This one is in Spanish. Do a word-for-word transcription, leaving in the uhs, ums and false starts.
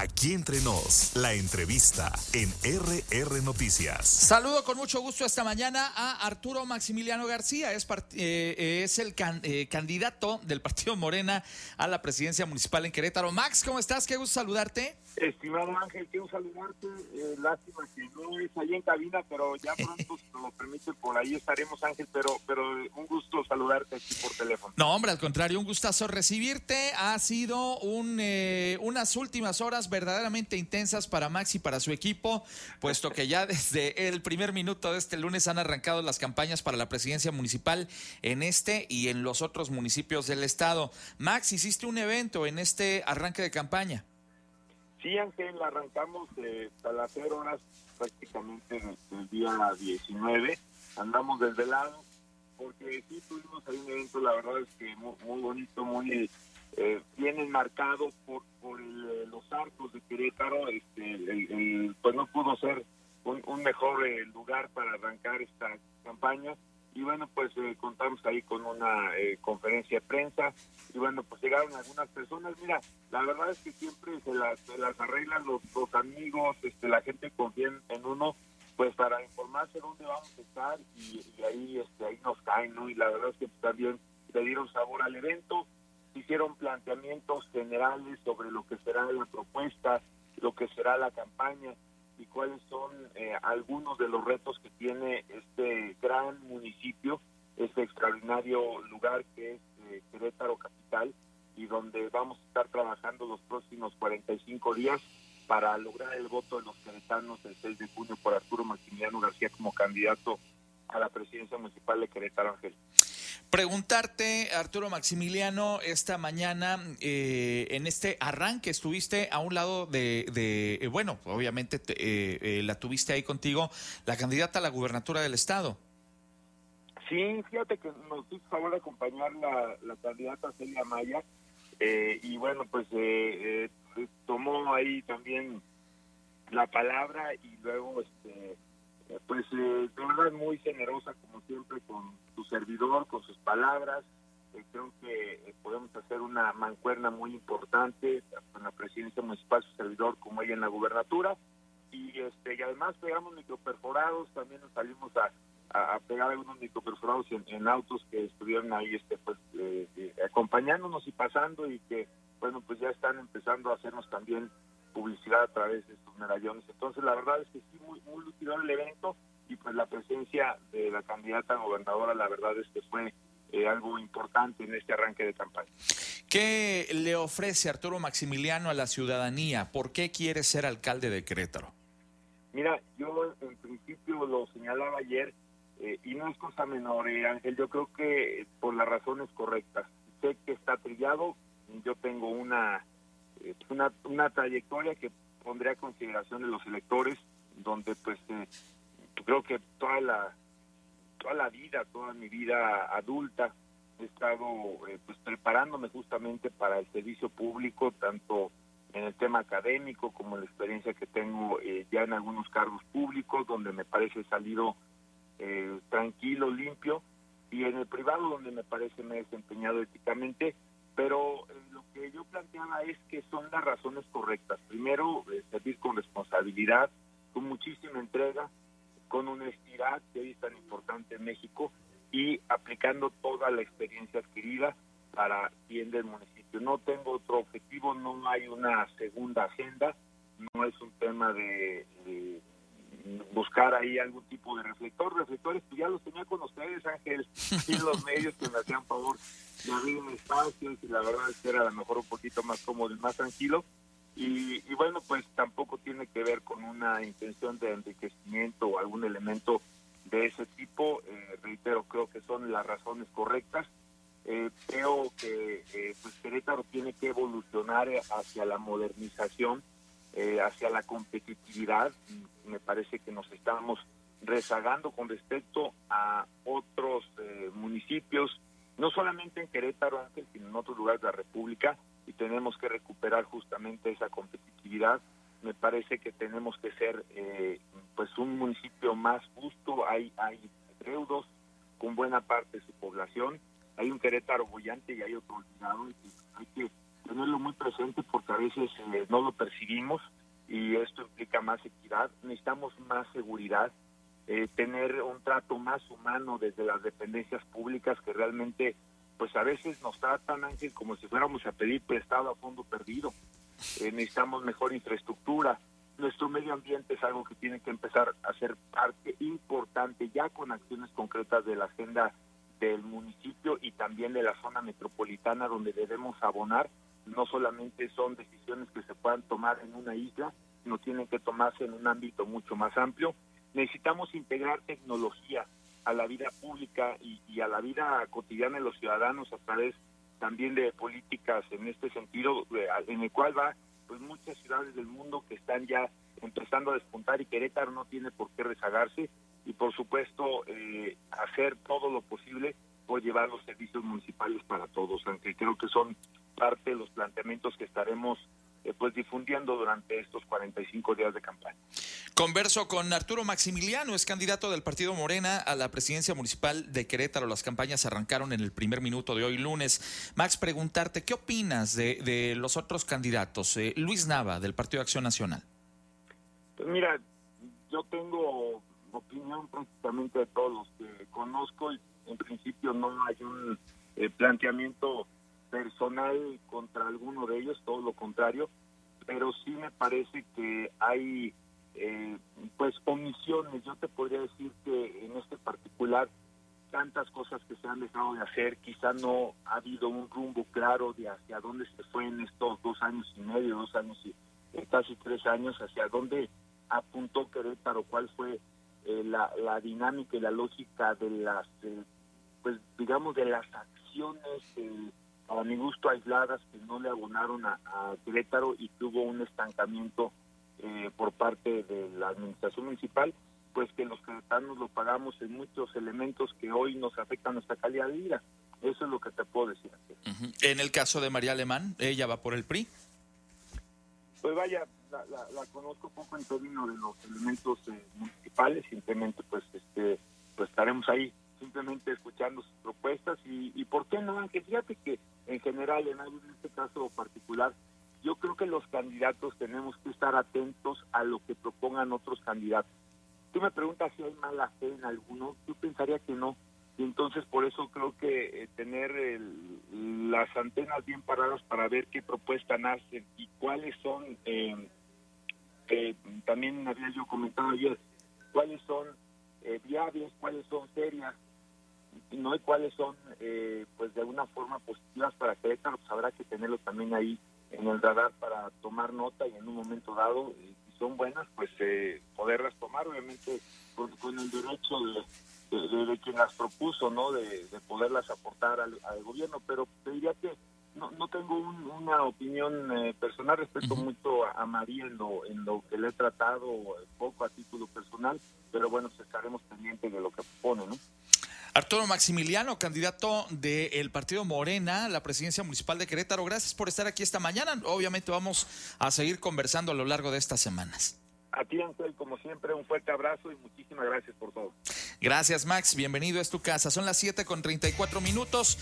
Aquí Entre Nos, la entrevista en R R Noticias. Saludo con mucho gusto esta mañana a Arturo Maximiliano García, es, part- eh, es el can- eh, candidato del Partido Morena a la presidencia municipal en Querétaro. Max, ¿cómo estás? Qué gusto saludarte. Estimado Ángel, quiero saludarte, eh, lástima que no es ahí en cabina, pero ya pronto, si nos lo permite, por ahí estaremos, Ángel, pero pero un gusto saludarte aquí por teléfono. No, hombre, al contrario, un gustazo recibirte. Ha sido un, eh, unas últimas horas verdaderamente intensas para Max y para su equipo, puesto que ya desde el primer minuto de este lunes han arrancado las campañas para la presidencia municipal en este y en los otros municipios del estado. Max, hiciste un evento en este arranque de campaña. Sí, Ángel, arrancamos eh, a las cero horas prácticamente desde el día diecinueve, andamos desvelados, porque sí tuvimos ahí un evento, la verdad es que muy, muy bonito, muy eh, bien enmarcado por, por el, los arcos de Querétaro, este, el, el, pues no pudo ser un, un mejor eh, lugar para arrancar esta campaña. Y bueno, pues eh, contamos ahí con una eh, conferencia de prensa y bueno, pues llegaron algunas personas. Mira, la verdad es que siempre se las, se las arreglan los, los amigos, este, la gente confía en, en uno, pues para informarse dónde vamos a estar y, y ahí este ahí nos caen, ¿no? Y la verdad es que pues, también le dieron sabor al evento, hicieron planteamientos generales sobre lo que será la propuesta, lo que será la campaña y cuáles son eh, algunos de los retos que tiene este gran municipio, este extraordinario lugar que es eh, Querétaro Capital, y donde vamos a estar trabajando los próximos cuarenta y cinco días para lograr el voto de los queretanos el seis de junio por Arturo Maximiliano García como candidato a la presidencia municipal de Querétaro, Ángel. Preguntarte, Arturo Maximiliano, esta mañana eh, en este arranque estuviste a un lado de, de eh, bueno, obviamente te, eh, eh, la tuviste ahí contigo, la candidata a la gubernatura del estado. Sí, fíjate que nos hizo favor de acompañar la, la candidata Celia Maya, eh, y bueno, pues eh, eh, tomó ahí también la palabra y luego este pues eh, de verdad muy generosa como siempre con su servidor, con sus palabras. Eh, creo que eh, podemos hacer una mancuerna muy importante con la presidencia municipal, su servidor como ella en la gubernatura, y este y además pegamos microperforados, también nos salimos a, a, a pegar algunos microperforados en, en autos que estuvieron ahí este pues eh, eh, acompañándonos y pasando, y que bueno pues ya están empezando a hacernos también publicidad a través de estos medallones. Entonces la verdad es que sí, muy, muy lucido el evento, y pues la presencia de la candidata a gobernadora, la verdad es que fue eh, algo importante en este arranque de campaña. ¿Qué le ofrece Arturo Maximiliano a la ciudadanía? ¿Por qué quiere ser alcalde de Querétaro? Mira, yo en principio lo señalaba ayer, eh, y no es cosa menor, eh, Ángel, yo creo que por las razones correctas. Sé que está trillado, yo tengo una Una, una trayectoria que pondré a consideración de los electores, donde pues eh, creo que toda la toda la vida, toda mi vida adulta he estado eh, pues preparándome justamente para el servicio público, tanto en el tema académico como en la experiencia que tengo eh, ya en algunos cargos públicos, donde me parece salido eh, tranquilo, limpio, y en el privado, donde me parece me he desempeñado éticamente. Pero eh, lo que yo planteaba es que son las razones correctas. Primero, eh, servir con responsabilidad, con muchísima entrega, con honestidad, que hoy es tan importante en México, y aplicando toda la experiencia adquirida para bien del municipio. No tengo otro objetivo, no hay una segunda agenda, no es un tema de, de buscar ahí algún tipo de reflector. Reflectores, pues ya los tenía con ustedes, Ángel, y los medios que me hacían favor de abrir un espacio, y la verdad es que era a lo mejor un poquito más cómodo y más tranquilo. Y, y bueno, pues tampoco tiene que ver con una intención de enriquecimiento o algún elemento de ese tipo. Eh, reitero, creo que son las razones correctas. Eh, creo que eh, pues Querétaro tiene que evolucionar hacia la modernización, eh, hacia la competitividad. Me parece que nos estamos rezagando con respecto a otros eh, municipios, no solamente en Querétaro, Ángel, sino en otros lugares de la República, y tenemos que recuperar justamente esa competitividad. Me parece que tenemos que ser eh, pues un municipio más justo. Hay, hay deudos con buena parte de su población, hay un Querétaro bollante y hay otro olvidado, y hay que tenerlo muy presente porque a veces eh, no lo percibimos y esto implica más equidad. Necesitamos más seguridad, eh, tener un trato más humano desde las dependencias públicas que realmente, pues a veces nos tratan, Ángel, como si fuéramos a pedir prestado a fondo perdido. Eh, necesitamos mejor infraestructura. Nuestro medio ambiente es algo que tiene que empezar a ser parte importante ya con acciones concretas de la agenda del municipio y también de la zona metropolitana donde debemos abonar. No solamente son decisiones que se puedan tomar en una isla, sino tienen que tomarse en un ámbito mucho más amplio. Necesitamos integrar tecnología a la vida pública y, y a la vida cotidiana de los ciudadanos a través también de políticas en este sentido, en el cual va pues muchas ciudades del mundo que están ya empezando a despuntar y Querétaro no tiene por qué rezagarse y por supuesto eh, hacer todo lo posible por llevar los servicios municipales para todos, aunque creo que son parte de los planteamientos que estaremos eh, pues difundiendo durante estos cuarenta y cinco días de campaña. Converso con Arturo Maximiliano, es candidato del Partido Morena a la presidencia municipal de Querétaro. Las campañas arrancaron en el primer minuto de hoy lunes. Max, preguntarte, ¿qué opinas de, de los otros candidatos? Eh, Luis Nava, del Partido de Acción Nacional. Pues mira, yo tengo opinión prácticamente de todos los que conozco y en principio no hay un eh, planteamiento personal contra alguno de ellos, todo lo contrario, pero sí me parece que hay eh, pues omisiones. Yo te podría decir que en este particular tantas cosas que se han dejado de hacer, quizá no ha habido un rumbo claro de hacia dónde se fue en estos dos años y medio, dos años y eh, casi tres años, hacia dónde apuntó Querétaro, cuál fue eh, la, la dinámica y la lógica de las, eh, pues digamos, de las acciones, eh, a mi gusto aisladas, que no le abonaron a, a Querétaro y que hubo un estancamiento eh, por parte de la administración municipal, pues que los queretanos lo pagamos en muchos elementos que hoy nos afectan nuestra calidad de vida. Eso es lo que te puedo decir. Uh-huh. En el caso de María Alemán, ella va por el P R I. Pues vaya, la, la, la conozco poco en términos de los elementos eh, municipales, simplemente pues este pues estaremos ahí simplemente escuchando sus propuestas y, y por qué no, aunque fíjate que en general, en, en este caso particular, yo creo que los candidatos tenemos que estar atentos a lo que propongan otros candidatos. Tú me preguntas si hay mala fe en alguno, yo pensaría que no, y entonces por eso creo que eh, tener el, las antenas bien paradas para ver qué propuestas hacen y cuáles son, eh, eh, también había yo comentado ayer, cuáles son eh, viables, cuáles son serias, no y cuáles son eh, pues de alguna forma positivas para Querétaro, pues habrá que tenerlo también ahí en el radar para tomar nota y en un momento dado, eh, si son buenas, pues eh, poderlas tomar, obviamente con, con el derecho de, de, de, de quien las propuso, ¿no? De, de poderlas aportar al, al gobierno, pero te diría que no, no tengo un, una opinión eh, personal, respeto uh-huh. mucho a, a María en lo, en lo que le he tratado, poco a título personal, pero bueno, pues estaremos pendientes de lo que propone, ¿no? Arturo Maximiliano, candidato del Partido Morena a la presidencia municipal de Querétaro. Gracias por estar aquí esta mañana. Obviamente vamos a seguir conversando a lo largo de estas semanas. A ti, Ángel, como siempre, un fuerte abrazo y muchísimas gracias por todo. Gracias, Max. Bienvenido, es tu casa. Son las siete con treinta y cuatro minutos.